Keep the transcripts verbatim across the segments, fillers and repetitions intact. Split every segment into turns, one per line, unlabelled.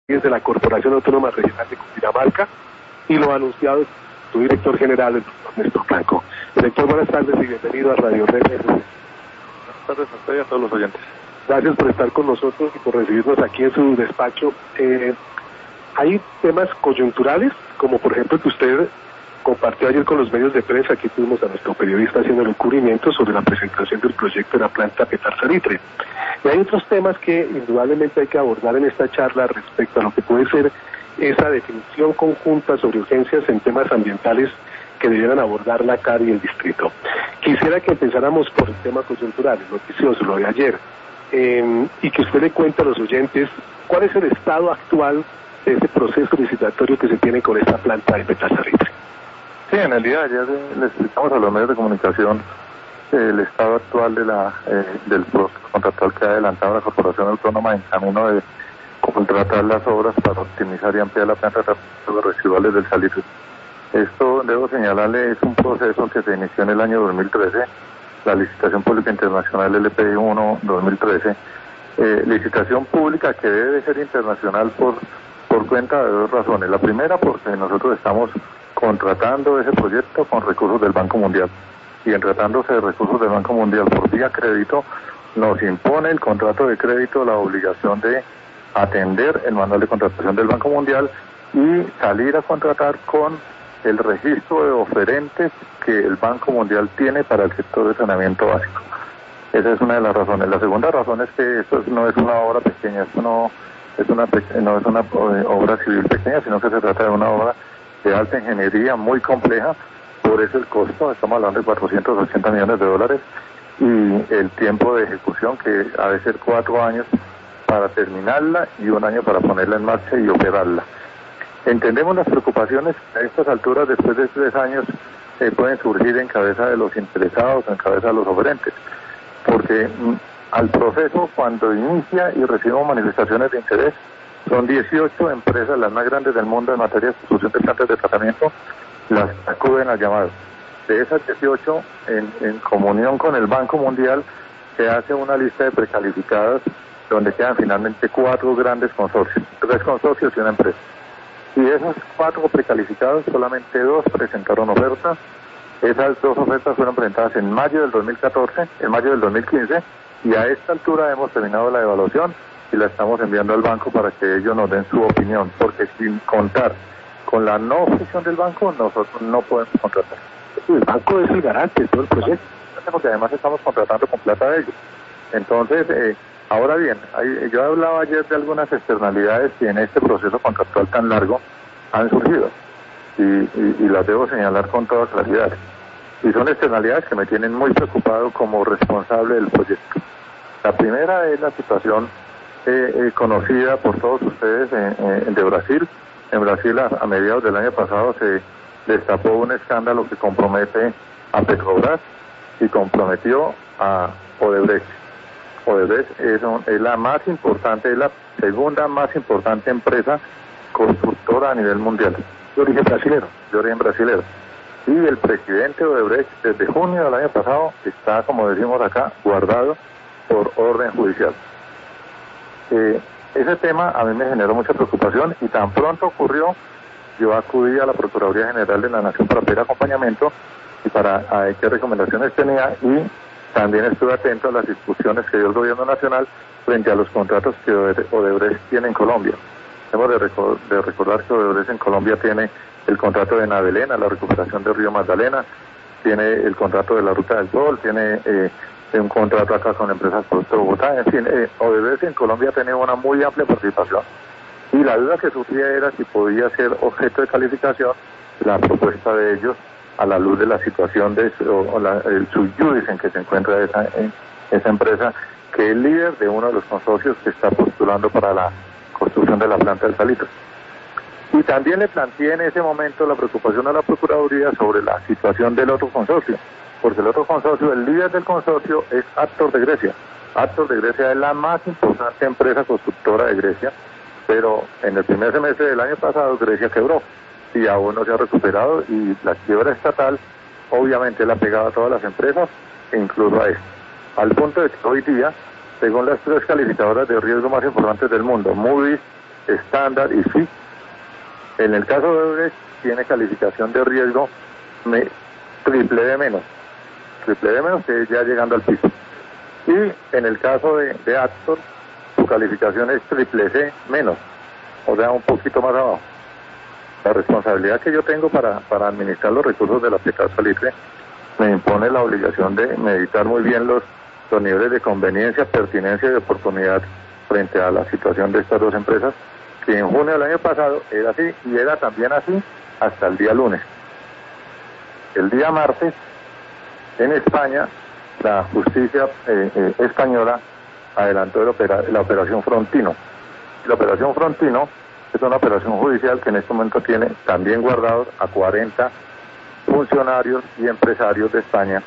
de la Corporación Autónoma Regional de Cundinamarca, y lo ha anunciado su director general, el doctor Néstor Blanco. Director, buenas tardes y bienvenido a Radio Red.
Buenas tardes a usted y a todos los oyentes.
Gracias por estar con nosotros y por recibirnos aquí en su despacho. Eh, hay temas coyunturales, como por ejemplo que usted compartió ayer con los medios de prensa. Aquí tuvimos a nuestro periodista haciendo el cubrimiento sobre la presentación del proyecto de la planta Petar-Salitre. Y hay otros temas que indudablemente hay que abordar en esta charla respecto a lo que puede ser esa definición conjunta sobre urgencias en temas ambientales que debieran abordar la C A R y el distrito. Quisiera que empezáramos por el tema coyuntural, el noticioso, lo de ayer, eh, y que usted le cuente a los oyentes cuál es el estado actual de ese proceso licitatorio que se tiene con esta planta de Petar-Salitre.
Sí, en el día de ayer eh, le explicamos a los medios de comunicación eh, el estado actual de la eh, del proceso contractual que ha adelantado la Corporación Autónoma en camino de contratar las obras para optimizar y ampliar la planta de tratamiento de residuales del Salitre. Esto, debo señalarle, es un proceso que se inició en el año dos mil trece, la licitación pública internacional L P I uno dos mil trece, eh, licitación pública que debe ser internacional por, por cuenta de dos razones. La primera, porque nosotros estamos contratando ese proyecto con recursos del Banco Mundial, y en tratándose de recursos del Banco Mundial por vía crédito, nos impone el contrato de crédito la obligación de atender el manual de contratación del Banco Mundial y salir a contratar con el registro de oferentes que el Banco Mundial tiene para el sector de saneamiento básico. Esa es una de las razones. La segunda razón es que esto no es una obra pequeña, esto no es una, no es una obra civil pequeña, sino que se trata de una obra de alta ingeniería muy compleja. Por eso el costo, estamos hablando de cuatrocientos ochenta millones de dólares, y el tiempo de ejecución, que ha de ser cuatro años para terminarla y un año para ponerla en marcha y operarla. Entendemos las preocupaciones a estas alturas, después de tres años, eh, pueden surgir en cabeza de los interesados, en cabeza de los oferentes, porque mm, al proceso, cuando inicia y recibimos manifestaciones de interés, son dieciocho empresas, las más grandes del mundo en materia de construcción de plantas de tratamiento, las acuden al llamado. De esas dieciocho, en, en comunión con el Banco Mundial, se hace una lista de precalificadas donde quedan finalmente cuatro grandes consorcios, tres consorcios y una empresa. Y de esos cuatro precalificados, solamente dos presentaron ofertas. Esas dos ofertas fueron presentadas en mayo del dos mil catorce, en mayo del dos mil quince, y a esta altura hemos terminado la evaluación y la estamos enviando al banco para que ellos nos den su opinión, porque sin contar con la no oposición del banco, nosotros no podemos contratar.
El banco es el garante de todo el proyecto,
porque además estamos contratando con plata de ellos. Entonces, eh, ahora bien, hay, yo hablaba ayer de algunas externalidades que en este proceso contractual tan largo han surgido, y, y, y las debo señalar con toda claridad. Y son externalidades que me tienen muy preocupado como responsable del proyecto. La primera es la situación eh, eh, conocida por todos ustedes en, en, de Brasil. En Brasil, a, a mediados del año pasado, se destapó un escándalo que compromete a Petrobras y comprometió a Odebrecht. Odebrecht es, un, es la más importante, es la segunda más importante empresa constructora a nivel mundial,
de origen brasilero.
De origen brasilero. Y el presidente Odebrecht, desde junio del año pasado, está, como decimos acá, guardado por orden judicial. Eh, ese tema a mí me generó mucha preocupación, y tan pronto ocurrió, yo acudí a la Procuraduría General de la Nación para pedir acompañamiento y para a ver qué recomendaciones tenía, y también estuve atento a las discusiones que dio el gobierno nacional frente a los contratos que Odebrecht tiene en Colombia. Hemos de, recor de recordar que Odebrecht en Colombia tiene el contrato de Navelena, la recuperación del río Magdalena, tiene el contrato de la Ruta del Sol, tiene eh, un contrato acá con empresas Producto Bogotá. En fin, eh, Odebrecht en Colombia tiene una muy amplia participación, y la duda que surgía era si podía ser objeto de calificación la propuesta de ellos a la luz de la situación de o, o la, el sub judice en que se encuentra esa, en, esa empresa, que es líder de uno de los consorcios que está postulando para la construcción de la planta del Salitre. Y también le planteé en ese momento la preocupación a la Procuraduría sobre la situación del otro consorcio, porque el otro consorcio, el líder del consorcio es Actor de Grecia. Actor de Grecia es la más importante empresa constructora de Grecia, pero en el primer semestre del año pasado Grecia quebró y aún no se ha recuperado, y la quiebra estatal obviamente le ha pegado a todas las empresas, e incluso a esta, al punto de que hoy día, según las tres calificadoras de riesgo más importantes del mundo, Moody's, estándar y sí. En el caso de Odebrecht tiene calificación de riesgo me, triple D menos, triple D menos que es ya llegando al piso. Y en el caso de, de Actor, su calificación es triple C menos, o sea, un poquito más abajo. La responsabilidad que yo tengo para, para administrar los recursos de la Pecas Salitre me impone la obligación de meditar muy bien los, los niveles de conveniencia, pertinencia y de oportunidad frente a la situación de estas dos empresas, que en junio del año pasado era así y era también así hasta el día lunes. El día martes, en España, la justicia eh, eh, española adelantó el opera, la operación Frontino. La operación Frontino es una operación judicial que en este momento tiene también guardados a cuarenta funcionarios y empresarios de España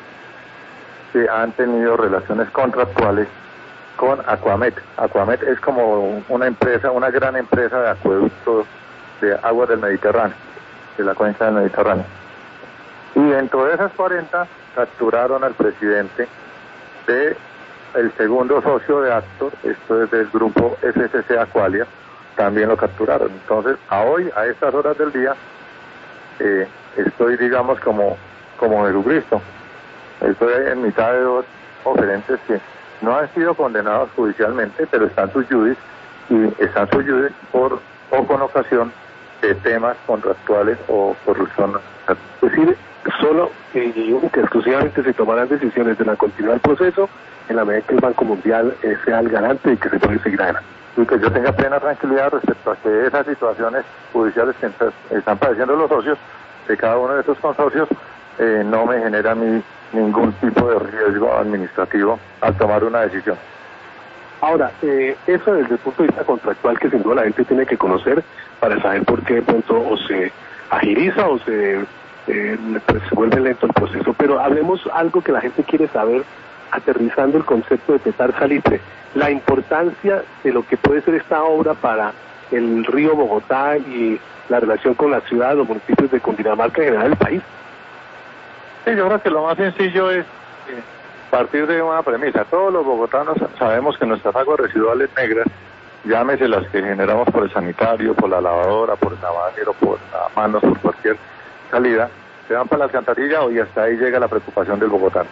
que han tenido relaciones contractuales con Aquamet. Aquamet es como una empresa, una gran empresa de acueductos de aguas del Mediterráneo, de la cuenca del Mediterráneo. Y dentro de esas cuarenta capturaron al presidente de el segundo socio de Actor, esto es del grupo F C C Aqualia, también lo capturaron. Entonces, a hoy, a estas horas del día, eh, estoy, digamos, como, como Jesucristo. Estoy en mitad de dos oferentes que no han sido condenados judicialmente, pero están sus judis, y están sus judis por o con ocasión de temas contractuales o corrupción.
Es decir, solo y única exclusivamente se tomarán decisiones de la continuar el proceso en la medida que el Banco Mundial eh, sea el garante y que se puede seguir adelante.
Y que yo tenga plena tranquilidad respecto a que esas situaciones judiciales que están padeciendo los socios de cada uno de estos consorcios eh, no me genera a mí ningún tipo de riesgo administrativo al tomar una decisión.
Ahora, eh, eso desde el punto de vista contractual que sin duda la gente tiene que conocer para saber por qué de pronto o se agiliza o se, eh, pues, se vuelve lento el proceso. Pero hablemos algo que la gente quiere saber, aterrizando el concepto de Petar Salitre, la importancia de lo que puede ser esta obra para el río Bogotá y la relación con la ciudad, los municipios de Cundinamarca y en general del país.
Sí, yo creo que lo más sencillo es eh, partir de una premisa. Todos los bogotanos sabemos que nuestras aguas residuales negras, llámese las que generamos por el sanitario, por la lavadora, por el lavadero, por las manos, por cualquier salida, se van para la alcantarilla y hasta ahí llega la preocupación del bogotano.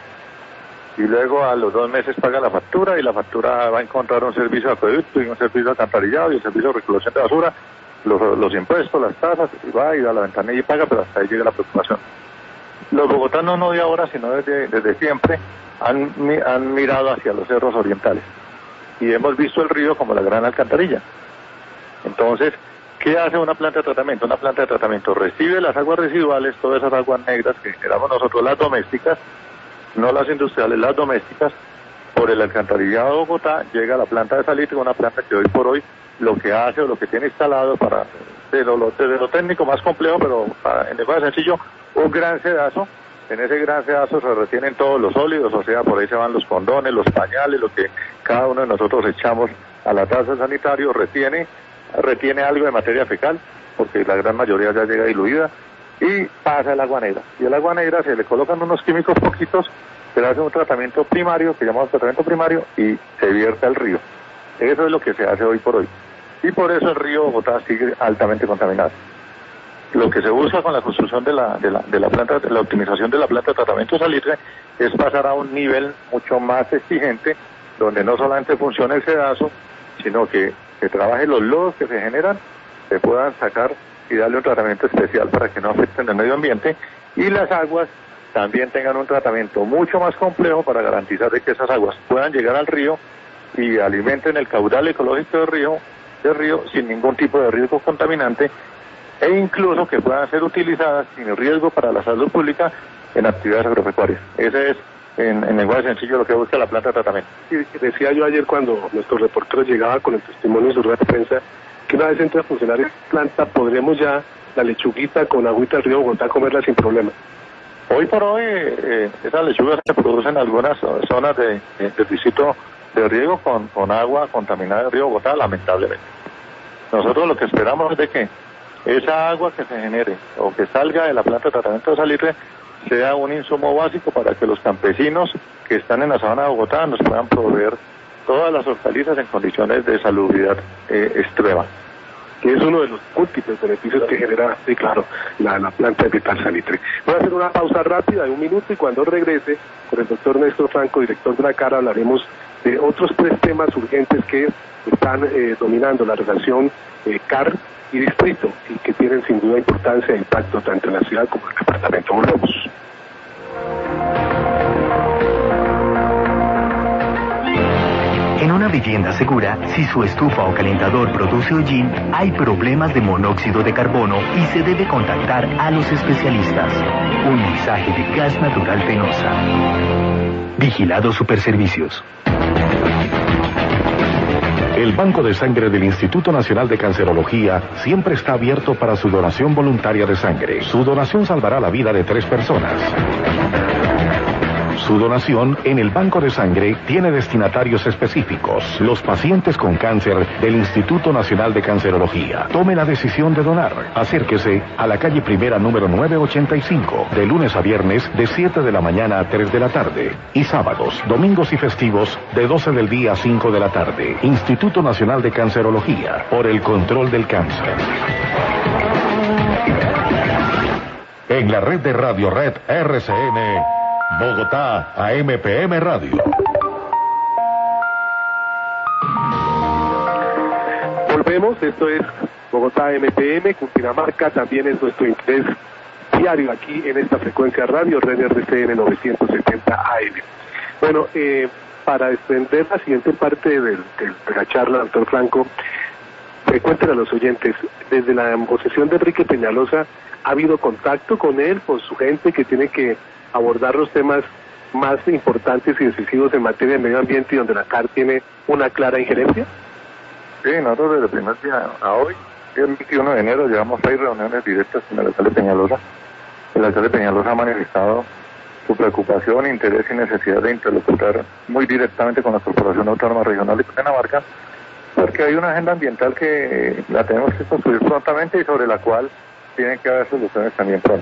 Y luego a los dos meses paga la factura y la factura va a encontrar un servicio de acueducto y un servicio de alcantarillado y el servicio de recolección de basura, los, los impuestos, las tasas, y va y da la ventanilla y paga, pero hasta ahí llega la preocupación. Los bogotanos no de ahora, sino desde, desde siempre, han, han mirado hacia los cerros orientales y hemos visto el río como la gran alcantarilla. Entonces, ¿qué hace una planta de tratamiento? Una planta de tratamiento recibe las aguas residuales, todas esas aguas negras que generamos nosotros, las domésticas, no las industriales, las domésticas, por el alcantarillado de Bogotá, llega a la planta de Salitre, una planta que hoy por hoy lo que hace o lo que tiene instalado para, de lo, desde lo técnico más complejo, pero para, en el más sencillo, un gran sedazo. En ese gran sedazo se retienen todos los sólidos, o sea, por ahí se van los condones, los pañales, lo que cada uno de nosotros echamos a la taza sanitario, retiene, retiene algo de materia fecal, porque la gran mayoría ya llega diluida, y pasa el agua negra. Y el agua negra se le colocan unos químicos poquitos, se le hace un tratamiento primario, que llamamos tratamiento primario, y se vierte al río. Eso es lo que se hace hoy por hoy. Y por eso el río Bogotá sigue altamente contaminado. Lo que se busca con la construcción de la, de la, de la planta, de la optimización de la planta de tratamiento Salitre, es pasar a un nivel mucho más exigente, donde no solamente funcione el sedazo, sino que, que trabaje los lodos que se generan, se puedan sacar y darle un tratamiento especial para que no afecten el medio ambiente, y las aguas también tengan un tratamiento mucho más complejo para garantizar de que esas aguas puedan llegar al río y alimenten el caudal ecológico del río, del río sin ningún tipo de riesgo contaminante, e incluso que puedan ser utilizadas sin riesgo para la salud pública en actividades agropecuarias. Ese es, en, en lenguaje sencillo, lo que busca la planta de tratamiento.
Sí, decía yo ayer cuando nuestros reporteros llegaban con el testimonio de su rueda de prensa, que una vez entre a funcionar esta planta, podremos ya la lechuguita con agüita del río Bogotá comerla sin problema.
Hoy por hoy, eh, esas lechugas se producen en algunas zonas de, de, del distrito de riego con, con agua contaminada del río Bogotá, lamentablemente. Nosotros lo que esperamos es de que esa agua que se genere o que salga de la planta de tratamiento de Salitre sea un insumo básico para que los campesinos que están en la zona de Bogotá nos puedan proveer todas las hortalizas en condiciones de salubridad eh, extrema.
que es uno de los múltiples beneficios que genera, sí, claro, la, la planta de metal salitre. Voy a hacer una pausa rápida de un minuto y cuando regrese con el doctor Néstor Franco, director de la C A R, hablaremos de otros tres temas urgentes que están eh, dominando la relación eh, C A R y distrito y que tienen sin duda importancia e impacto tanto en la ciudad como en el departamento. Volvemos.
En una vivienda segura, si su estufa o calentador produce hollín, hay problemas de monóxido de carbono y se debe contactar a los especialistas. Un mensaje de Gas Natural Fenosa. Vigilado Superservicios.
El Banco de Sangre del Instituto Nacional de Cancerología siempre está abierto para su donación voluntaria de sangre. Su donación salvará la vida de tres personas. Su donación en el Banco de Sangre tiene destinatarios específicos, los pacientes con cáncer del Instituto Nacional de Cancerología. Tome la decisión de donar. Acérquese a la calle Primera número novecientos ochenta y cinco, de lunes a viernes de siete de la mañana a tres de la tarde. Y sábados, domingos y festivos de doce del día a cinco de la tarde. Instituto Nacional de Cancerología, por el control del cáncer. En la red de Radio Red R C N... Bogotá, A M P M Radio.
Volvemos, esto es Bogotá A M P M, Cundinamarca, también es nuestro interés diario aquí en esta frecuencia radio, Red R C N novecientos setenta A M. Bueno, eh, para extender la siguiente parte del, del, de la charla, doctor Franco, eh, cuéntenle a los oyentes, desde la posesión de Enrique Peñalosa, ¿ha habido contacto con él, con su gente que tiene que abordar los temas más importantes y decisivos en materia de medio ambiente y donde la C A R tiene una clara injerencia?
Sí, nosotros desde el primer día a hoy, el veintiuno de enero, llevamos seis reuniones directas con el alcalde Peñalosa. El alcalde Peñalosa ha manifestado su preocupación, interés y necesidad de interlocutar muy directamente con la Corporación Autónoma Regional de Cundinamarca, porque hay una agenda ambiental que la tenemos que construir prontamente y sobre la cual tienen que haber soluciones también pronto.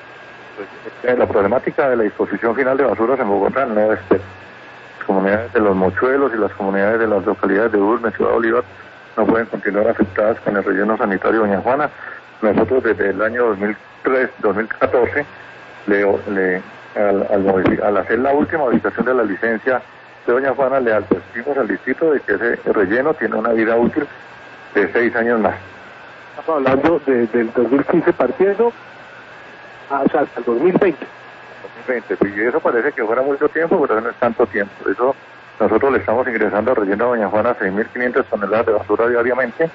La problemática de la disposición final de basuras en Bogotá no es de las comunidades de los Mochuelos y las comunidades de las localidades de Urme, Ciudad Bolívar, no pueden continuar afectadas con el relleno sanitario Doña Juana. Nosotros desde el año dos mil tres, dos mil catorce, le, le, al, al, al hacer la última modificación de la licencia de Doña Juana, le advertimos al distrito de que ese relleno tiene una vida útil de seis años más.
Estamos hablando de, del dos mil quince partiendo hasta el dos mil veinte.
dos mil veinte, y eso parece que fuera mucho tiempo, pero no es tanto tiempo. Eso nosotros le estamos ingresando al relleno de Doña Juana seis mil quinientas toneladas de basura diariamente,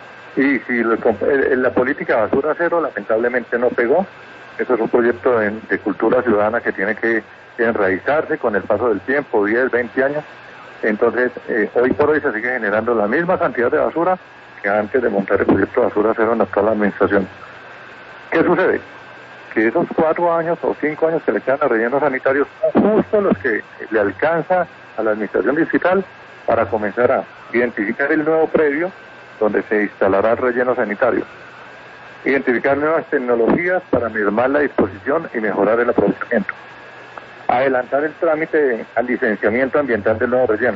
y si lo, la política de basura cero lamentablemente no pegó. Eso es un proyecto de, de cultura ciudadana que tiene que enraizarse con el paso del tiempo, diez, veinte años. Entonces, eh, hoy por hoy se sigue generando la misma cantidad de basura que antes de montar el proyecto de basura cero en la actual administración. ¿Qué sucede? Que esos cuatro años o cinco años que le quedan a rellenos sanitarios son justo los que le alcanza a la administración distrital para comenzar a identificar el nuevo predio donde se instalará el relleno sanitario, identificar nuevas tecnologías para mermar la disposición y mejorar el aprovechamiento, adelantar el trámite al licenciamiento ambiental del nuevo relleno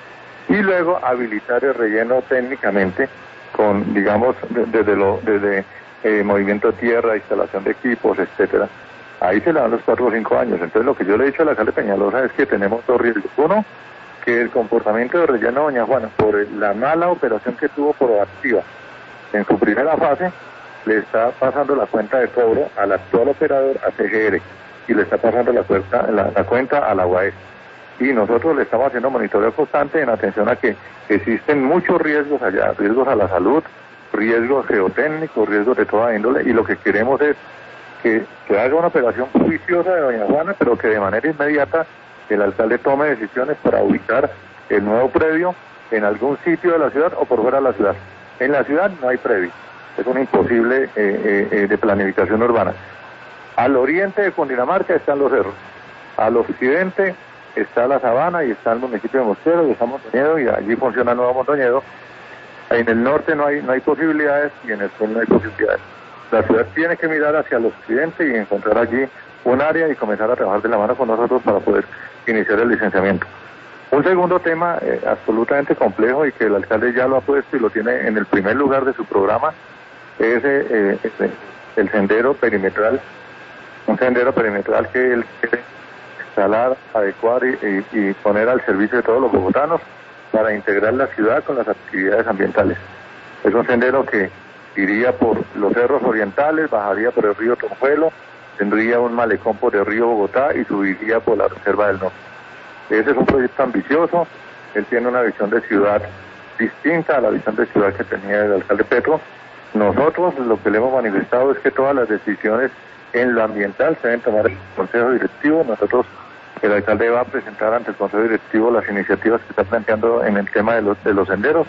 y luego habilitar el relleno técnicamente con, digamos, desde lo desde Eh, movimiento de tierra, instalación de equipos, etcétera. Ahí se le dan los cuatro o cinco años. Entonces lo que yo le he dicho al alcalde Peñalosa es que tenemos dos riesgos. Uno, que el comportamiento de relleno Doña Juana, por la mala operación que tuvo proactiva en su primera fase, le está pasando la cuenta de cobro al actual operador, a C G R, y le está pasando la cuenta, la, la cuenta a la U A E S. Y nosotros le estamos haciendo monitoreo constante en atención a que existen muchos riesgos allá, riesgos a la salud, riesgos geotécnicos, riesgos de toda índole, y lo que queremos es que, que haga una operación juiciosa de Doña Juana, pero que de manera inmediata el alcalde tome decisiones para ubicar el nuevo predio en algún sitio de la ciudad o por fuera de la ciudad. En la ciudad no hay predio, es un imposible eh, eh, de planificación urbana. Al oriente de Cundinamarca están los cerros, al occidente está la sabana y está el municipio de Mosquero y está Mondoñedo, y allí funciona Nuevo Mondoñedo. En el norte no hay no hay posibilidades y en el sur no hay posibilidades. La ciudad tiene que mirar hacia el occidente y encontrar allí un área y comenzar a trabajar de la mano con nosotros para poder iniciar el licenciamiento. Un segundo tema eh, absolutamente complejo y que el alcalde ya lo ha puesto y lo tiene en el primer lugar de su programa es eh, eh, el sendero perimetral, un sendero perimetral que él quiere instalar, adecuar y, y, y poner al servicio de todos los bogotanos para integrar la ciudad con las actividades ambientales. Es un sendero que iría por los cerros orientales, bajaría por el río Tonjuelo, tendría un malecón por el río Bogotá y subiría por la Reserva del Norte. Ese es un proyecto ambicioso, él tiene una visión de ciudad distinta a la visión de ciudad que tenía el alcalde Petro. Nosotros lo que le hemos manifestado es que todas las decisiones en lo ambiental se deben tomar en el Consejo Directivo. Nosotros, el alcalde va a presentar ante el Consejo Directivo las iniciativas que está planteando en el tema de los, de los senderos.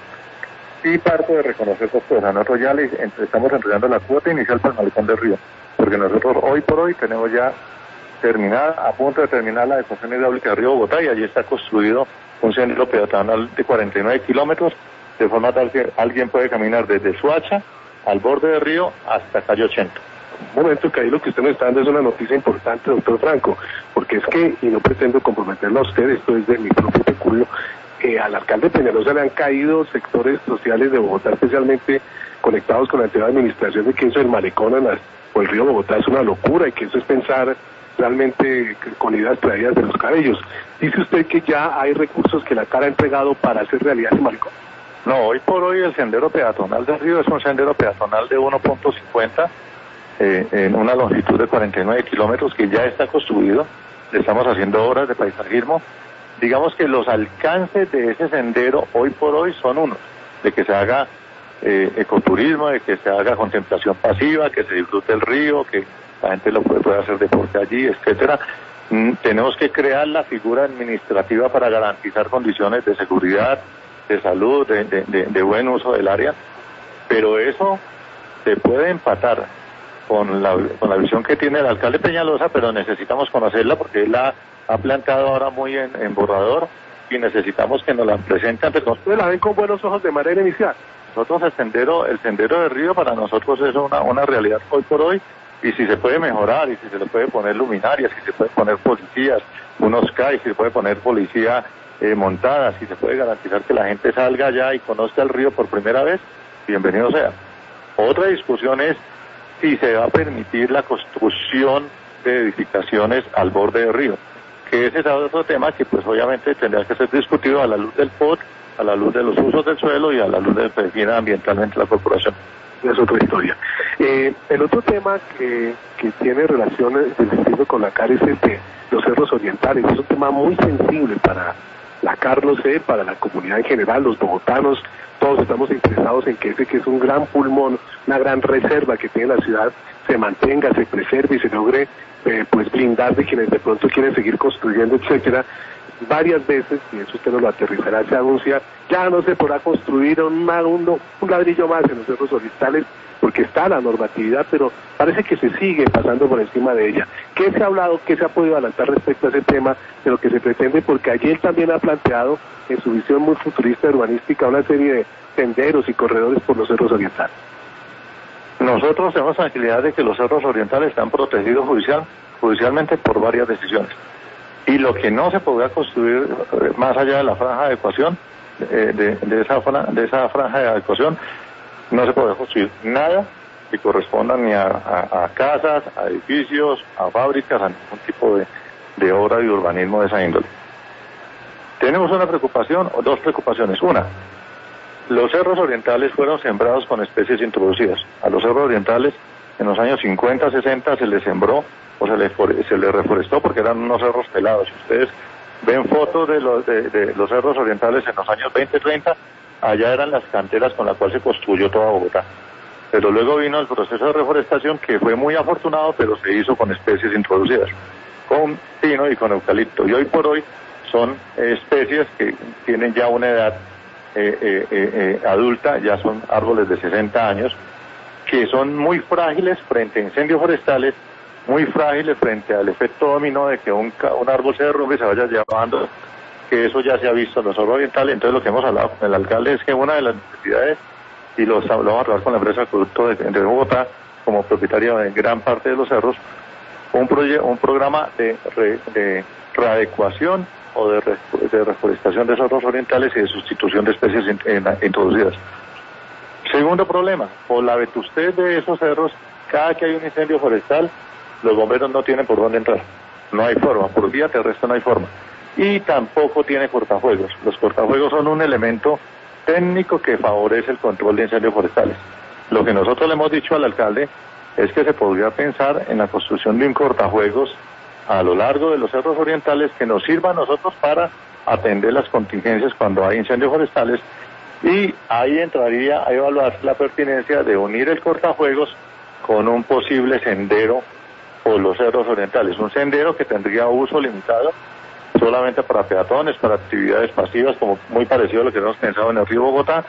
Y parto de reconocer dos cosas. Nosotros ya le estamos entregando la cuota inicial para el Malecón del Río, porque nosotros hoy por hoy tenemos ya terminada, a punto de terminar la adecuación hidráulica del río Bogotá, y allí está construido un sendero peatonal de cuarenta y nueve kilómetros, de forma tal que alguien puede caminar desde Suacha al borde del río hasta calle ochenta.
Un momento, que ahí lo que usted nos está dando es una noticia importante, doctor Franco, porque es que, y no pretendo comprometerlo a usted, esto es de mi propio peculio, eh, al alcalde Peñalosa le han caído sectores sociales de Bogotá, especialmente conectados con la anterior administración, de que eso del malecón en las, o el río Bogotá es una locura y que eso es pensar realmente con ideas traídas de los cabellos. Dice usted que ya hay recursos que la C A R ha entregado para hacer realidad ese malecón.
No, hoy por hoy el sendero peatonal del río es un sendero peatonal de uno punto cincuenta eh, en una longitud de cuarenta y nueve kilómetros que ya está construido. Le estamos haciendo obras de paisajismo. Digamos que los alcances de ese sendero hoy por hoy son unos, de que se haga eh, ecoturismo, de que se haga contemplación pasiva, que se disfrute el río, que la gente lo puede, puede hacer deporte allí, etcétera. Mm, tenemos que crear la figura administrativa para garantizar condiciones de seguridad, de salud, de, de, de, de buen uso del área, pero eso se puede empatar con la, con la visión que tiene el alcalde Peñalosa, pero necesitamos conocerla porque él la ha planteado ahora muy en, en borrador y necesitamos que nos la presenten.
¿Ustedes la ven con buenos ojos de manera inicial?
Nosotros el sendero, el sendero del río para nosotros es una, una realidad hoy por hoy, y si se puede mejorar, y si se le puede poner luminarias, si se puede poner policías, unos C A I, si se puede poner policía eh, montada, si se puede garantizar que la gente salga allá y conozca el río por primera vez, bienvenido sea. Otra discusión es si se va a permitir la construcción de edificaciones al borde del río, que ese es otro tema que pues obviamente tendrá que ser discutido a la luz del P O T, a la luz de los usos del suelo y a la luz de lo que define ambientalmente la corporación.
Es otra historia. Eh, el otro tema que, que tiene relaciones con la C A R es este, los cerros orientales. Es un tema muy sensible para la C A R, lo sé, para la comunidad en general, los bogotanos, todos estamos interesados en que ese que es un gran pulmón, una gran reserva que tiene la ciudad, se mantenga, se preserve y se logre eh, pues blindar de quienes de pronto quieren seguir construyendo, etcétera. Varias veces, y eso usted nos lo aterrizará, se anuncia, ya no se podrá construir un, un, un ladrillo más en los cerros orientales, porque está la normatividad, pero parece que se sigue pasando por encima de ella. ¿Qué se ha hablado, qué se ha podido adelantar respecto a ese tema de lo que se pretende? Porque ayer también ha planteado, en su visión muy futurista urbanística, una serie de senderos y corredores por los cerros orientales.
Nosotros tenemos tranquilidad de que los cerros orientales están protegidos judicial, judicialmente por varias decisiones. Y lo que no se podrá construir más allá de la franja de adecuación, de, de, de, esa, de esa franja de adecuación, no se podrá construir nada que corresponda ni a, a, a casas, a edificios, a fábricas, a ningún tipo de, de obra de urbanismo de esa índole. Tenemos una preocupación, o dos preocupaciones. Una, los cerros orientales fueron sembrados con especies introducidas. A los cerros orientales en los años cincuenta, sesenta se les sembró o se les, se les reforestó porque eran unos cerros pelados. Si ustedes ven fotos de los, de, de los cerros orientales en los años veinte, treinta, allá eran las canteras con las cuales se construyó toda Bogotá. Pero luego vino el proceso de reforestación que fue muy afortunado, pero se hizo con especies introducidas, con pino y con eucalipto. Y hoy por hoy son especies que tienen ya una edad eh, eh, eh, adulta, ya son árboles de sesenta años, que son muy frágiles frente a incendios forestales, muy frágiles frente al efecto dominó de que un, un árbol se derrumbe y se vaya llevando, que eso ya se ha visto en los cerros orientales. Entonces lo que hemos hablado con el alcalde es que una de las necesidades, y lo vamos a hablar con la empresa Acueducto de, de Bogotá, como propietaria de gran parte de los cerros, un, proye un programa de, re de readecuación o de, re de reforestación de cerros orientales y de sustitución de especies in in introducidas. Segundo problema, por la vetustez de esos cerros, cada que hay un incendio forestal, los bomberos no tienen por dónde entrar. No hay forma, por vía terrestre no hay forma. Y tampoco tiene cortafuegos. Los cortafuegos son un elemento técnico que favorece el control de incendios forestales. Lo que nosotros le hemos dicho al alcalde es que se podría pensar en la construcción de un cortafuegos a lo largo de los cerros orientales que nos sirva a nosotros para atender las contingencias cuando hay incendios forestales, y ahí entraría a evaluarse la pertinencia de unir el cortafuegos con un posible sendero por los cerros orientales, un sendero que tendría uso limitado solamente para peatones, para actividades pasivas, como muy parecido a lo que hemos pensado en el río Bogotá,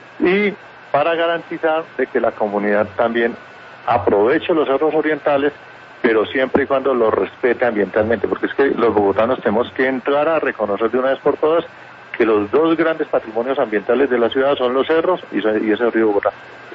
y para garantizar de que la comunidad también aproveche los cerros orientales, pero siempre y cuando los respete ambientalmente, porque es que los bogotanos tenemos que entrar a reconocer de una vez por todas que los dos grandes patrimonios ambientales de la ciudad son los cerros y, y ese río Bogotá.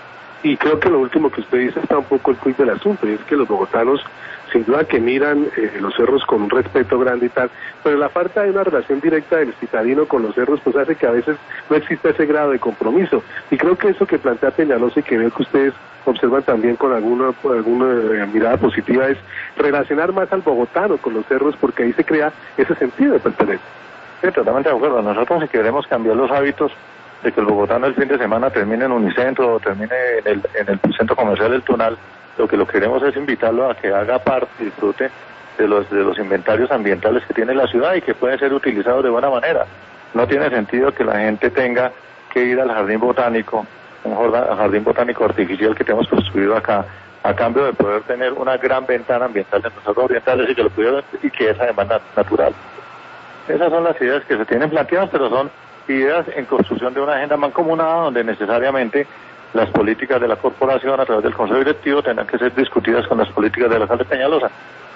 Y creo que lo último que usted dice está un poco el quid del asunto, y es que los bogotanos, sin duda que miran eh, los cerros con un respeto grande y tal, pero la falta de una relación directa del citadino con los cerros pues hace que a veces no exista ese grado de compromiso. Y creo que eso que plantea Peñalosa y que veo que ustedes observan también con alguna, alguna eh, mirada positiva es relacionar más al bogotano con los cerros, porque ahí se crea ese sentido de pertenencia.
Sí, totalmente de acuerdo. Nosotros, si queremos cambiar los hábitos de que el bogotano el fin de semana termine en Unicentro o termine en el, en el centro comercial del Tunal, lo que lo queremos es invitarlo a que haga parte y disfrute de los, de los inventarios ambientales que tiene la ciudad y que pueden ser utilizados de buena manera. No tiene sentido que la gente tenga que ir al jardín botánico, un jardín botánico artificial que tenemos construido acá, a cambio de poder tener una gran ventana ambiental de nuestros orientales y que lo pudieran, y que esa demanda natural. Esas son las ideas que se tienen planteadas, pero son ideas en construcción de una agenda mancomunada donde necesariamente las políticas de la corporación a través del Consejo Directivo tendrán que ser discutidas con las políticas del alcalde Peñalosa.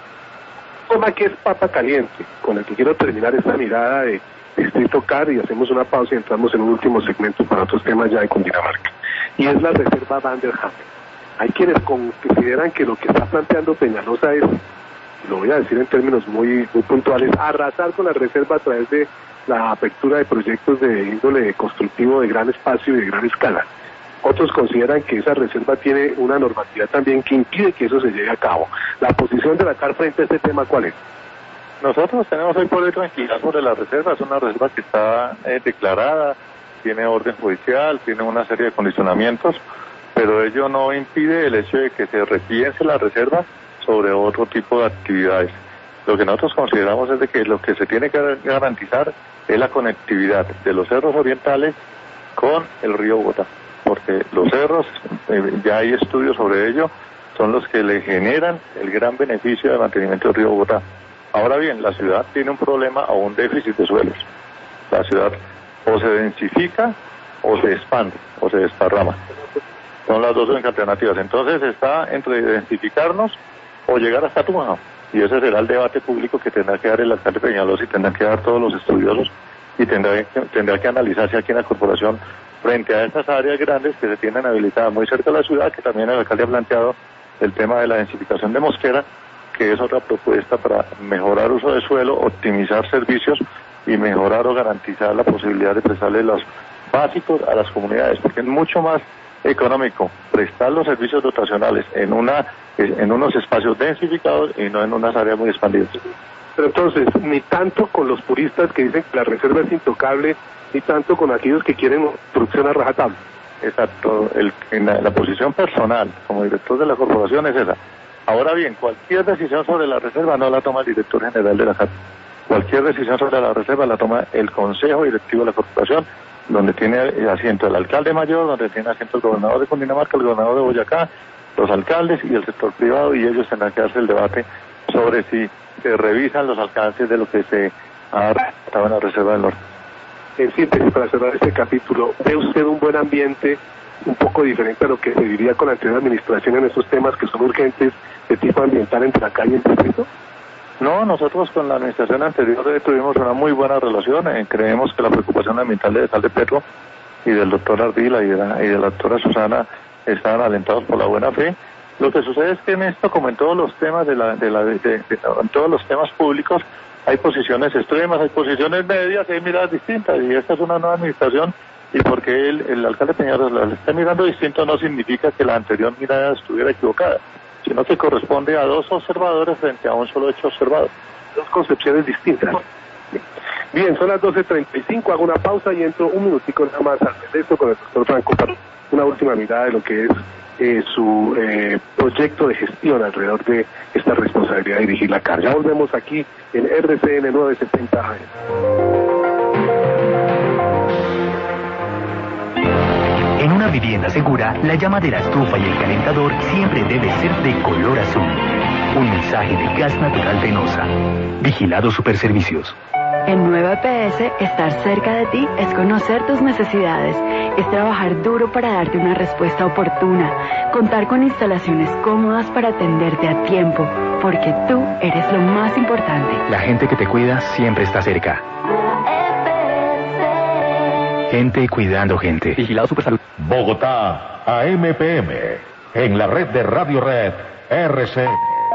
Toma que es papa caliente, con el que quiero terminar esta mirada de Distrito Car, y hacemos una pausa y entramos en un último segmento para otros temas ya de Cundinamarca. Y es la reserva Van der Hamen. Hay quienes consideran que lo que está planteando Peñalosa es, lo voy a decir en términos muy, muy puntuales, arrasar con la reserva a través de la apertura de proyectos de índole constructivo de gran espacio y de gran escala. Otros consideran que esa reserva tiene una normatividad también que impide que eso se lleve a cabo. La posición de la C A R frente a este tema, ¿cuál es?
Nosotros tenemos hoy por hoy tranquilidad sobre la reserva. Es una reserva que está eh, declarada, tiene orden judicial, tiene una serie de condicionamientos, pero ello no impide el hecho de que se repiense la reserva sobre otro tipo de actividades. Lo que nosotros consideramos es de que lo que se tiene que garantizar es la conectividad de los cerros orientales con el río Bogotá, porque los cerros, eh, ya hay estudios sobre ello, son los que le generan el gran beneficio de mantenimiento del río Bogotá. Ahora bien, la ciudad tiene un problema o un déficit de suelos. La ciudad o se densifica o se expande o se desparrama. Son las dos alternativas. Entonces está entre densificarnos o llegar hasta Tunja. Y ese será el debate público que tendrá que dar el alcalde Peñalosa y tendrán que dar todos los estudiosos, y tendrá que, tendrá que analizarse aquí en la corporación frente a estas áreas grandes que se tienen habilitadas muy cerca de la ciudad, que también el alcalde ha planteado el tema de la densificación de Mosquera, que es otra propuesta para mejorar uso de suelo, optimizar servicios y mejorar o garantizar la posibilidad de prestarle los básicos a las comunidades, porque es mucho más económico prestar los servicios dotacionales en una en unos espacios densificados y no en unas áreas muy expandidas.
Pero entonces, ni tanto con los puristas que dicen que la reserva es intocable, ni tanto con aquellos que quieren construcción a rajatabla.
Exacto, el, en la, la posición personal como director de la corporación es esa. Ahora bien, cualquier decisión sobre la reserva no la toma el director general de la C A R. Cualquier decisión sobre la reserva la toma el Consejo Directivo de la corporación, donde tiene asiento el alcalde mayor, donde tiene asiento el gobernador de Cundinamarca, el gobernador de Boyacá, los alcaldes y el sector privado, y ellos tendrán que hacer el debate sobre si se revisan los alcances de lo que se ha realizado en la Reserva del Norte.
En síntesis, para cerrar este capítulo, ¿ve usted un buen ambiente un poco diferente a lo que se diría con la anterior administración en estos temas que son urgentes de tipo ambiental entre la calle y el distrito?
No, nosotros con la administración anterior eh, tuvimos una muy buena relación. Eh, creemos que la preocupación ambiental de Alcalde Petro y del doctor Ardila y de la, y de la doctora Susana estaban alentados por la buena fe, Lo que sucede es que en esto, como en todos los temas de la, de la, de, de, de, en todos los temas públicos, hay posiciones extremas, hay posiciones medias, hay miradas distintas, y esta es una nueva administración, y porque el, el alcalde Peñaros la esté mirando distinto no significa que la anterior mirada estuviera equivocada, sino que corresponde a dos observadores frente a un solo hecho observado.
Dos concepciones distintas. Bien, son las doce treinta y cinco, hago una pausa y entro un minutico nada más al regreso con el doctor Franco para una última mirada de lo que es eh, su eh, proyecto de gestión alrededor de esta responsabilidad de dirigir la C A R. Ya volvemos aquí en R C N novecientos setenta A M.
En una vivienda segura, la llama de la estufa y el calentador siempre debe ser de color azul. Un mensaje de Gas Natural Venosa. Vigilado Superservicios.
En Nueva E P S, estar cerca de ti es conocer tus necesidades, es trabajar duro para darte una respuesta oportuna, contar con instalaciones cómodas para atenderte a tiempo, porque tú eres lo más importante.
La gente que te cuida siempre está cerca. Gente cuidando gente.
Vigilado Supersalud.
Bogotá, A M P M, en la red de Radio Red, R C N.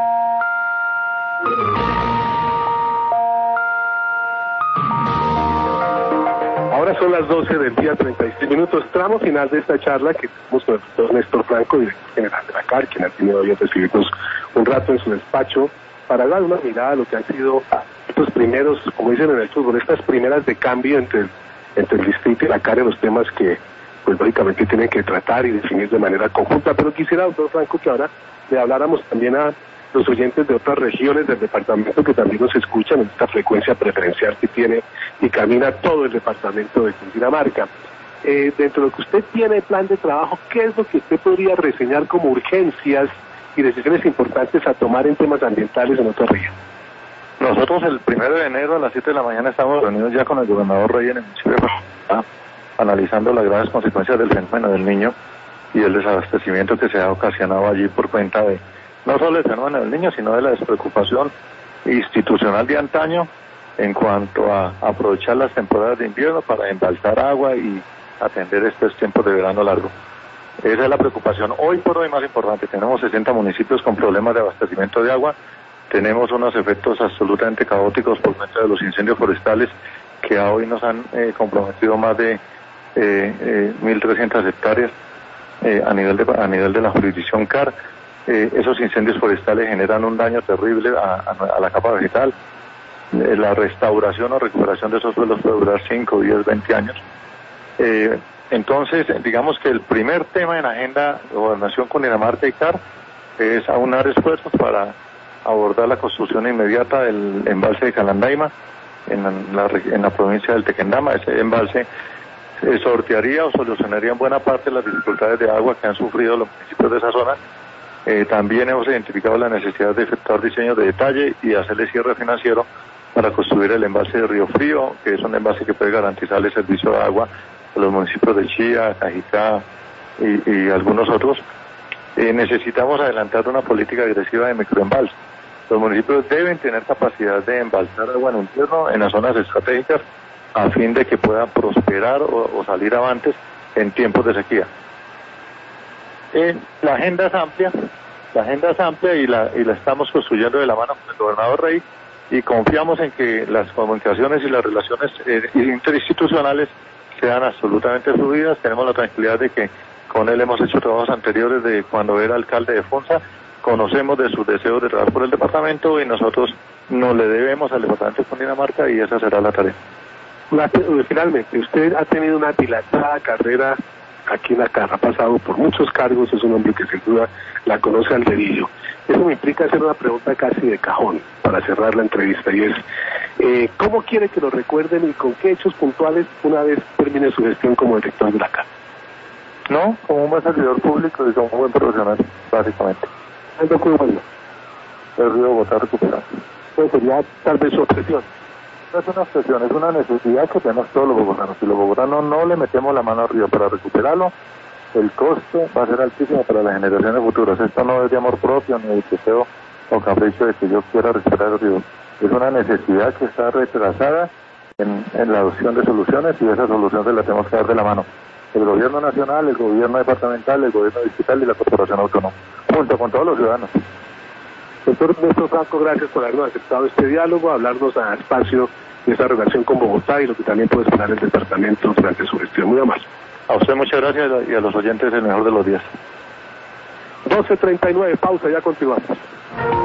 Ahora son las doce del día, treinta y seis minutos, tramo final de esta charla que tenemos con el doctor Néstor Franco, director general de la C A R, quien ha tenido hoy a recibirnos un rato en su despacho para dar una mirada a lo que han sido estos primeros, como dicen en el fútbol, estas primeras de cambio entre el, entre el distrito y la C A R en los temas que, pues lógicamente tienen que tratar y definir de manera conjunta. Pero quisiera, doctor Franco, que ahora le habláramos también a los oyentes de otras regiones del departamento que también nos escuchan en esta frecuencia preferencial que tiene y camina todo el departamento de Cundinamarca. Eh, dentro de lo que usted tiene plan de trabajo, ¿qué es lo que usted podría reseñar como urgencias y decisiones importantes a tomar en temas ambientales en otra región?
Nosotros el primero de enero a las siete de la mañana estamos reunidos ya con el gobernador Rey en el municipio de Bogotá, analizando las graves consecuencias del fenómeno del Niño y el desabastecimiento que se ha ocasionado allí por cuenta de no solo el fenómeno del Niño, sino de la despreocupación institucional de antaño en cuanto a aprovechar las temporadas de invierno para embalsar agua y atender estos tiempos de verano largo. Esa es la preocupación hoy por hoy más importante. Tenemos sesenta municipios con problemas de abastecimiento de agua, tenemos unos efectos absolutamente caóticos por cuenta de los incendios forestales que a hoy nos han eh, comprometido más de eh, eh, mil trescientas hectáreas eh, a nivel de a nivel de la jurisdicción C A R. Eh, esos incendios forestales generan un daño terrible a, a, a la capa vegetal. Eh, la restauración o recuperación de esos suelos puede durar cinco, diez, veinte años. Eh, entonces, digamos que el primer tema en agenda de Gobernación Cundinamarca y C A R es aunar esfuerzos para abordar la construcción inmediata del embalse de Calandaima en la, en la provincia del Tequendama. Ese embalse eh, sortearía o solucionaría en buena parte las dificultades de agua que han sufrido los municipios de esa zona. Eh, también hemos identificado la necesidad de efectuar diseños de detalle y hacerle cierre financiero para construir el embalse de Río Frío, que es un embalse que puede garantizar el servicio de agua a los municipios de Chía, Cajicá y, y algunos otros. Eh, necesitamos adelantar una política agresiva de microembalse. Los municipios deben tener capacidad de embalsar agua en invierno en las zonas estratégicas a fin de que puedan prosperar o, o salir avantes en tiempos de sequía. Eh, la agenda es amplia, la agenda es amplia y la, y la estamos construyendo de la mano con el gobernador Rey y confiamos en que las comunicaciones y las relaciones eh, interinstitucionales sean absolutamente fluidas. Tenemos la tranquilidad de que con él hemos hecho trabajos anteriores de cuando era alcalde de Funza, conocemos de sus deseos de trabajar por el departamento y nosotros no le debemos al departamento de Cundinamarca y esa será la tarea.
Finalmente, usted ha tenido una dilatada carrera aquí en la C A R, ha pasado por muchos cargos, es un hombre que sin duda la conoce al dedillo. Eso me implica hacer una pregunta casi de cajón para cerrar la entrevista y es, eh, ¿cómo quiere que lo recuerden y con qué hechos puntuales una vez termine su gestión como director de la C A R?
No, como un buen servidor público y como un buen profesional, básicamente.
¿Algo muy bueno?
El río Bogotá recuperado.
Pues sería tal vez su obsesión.
No es una obsesión, es una necesidad que tenemos todos los bogotanos. Si los bogotanos no le metemos la mano al río para recuperarlo, el costo va a ser altísimo para las generaciones futuras. Esto no es de amor propio ni de deseo o capricho de que yo quiera recuperar el río. Es una necesidad que está retrasada en, en la adopción de soluciones y esa solución se la tenemos que dar de la mano. El gobierno nacional, el gobierno departamental, el gobierno distrital y la corporación autónoma. junto con todos los ciudadanos.
Doctor Néstor Franco, gracias por habernos aceptado este diálogo, hablarnos a espacio de esa relación con Bogotá y lo que también puede esperar el departamento durante su gestión. Muy amable.
A usted muchas gracias y a los oyentes el mejor de los días.
doce treinta y nueve, pausa, ya continuamos.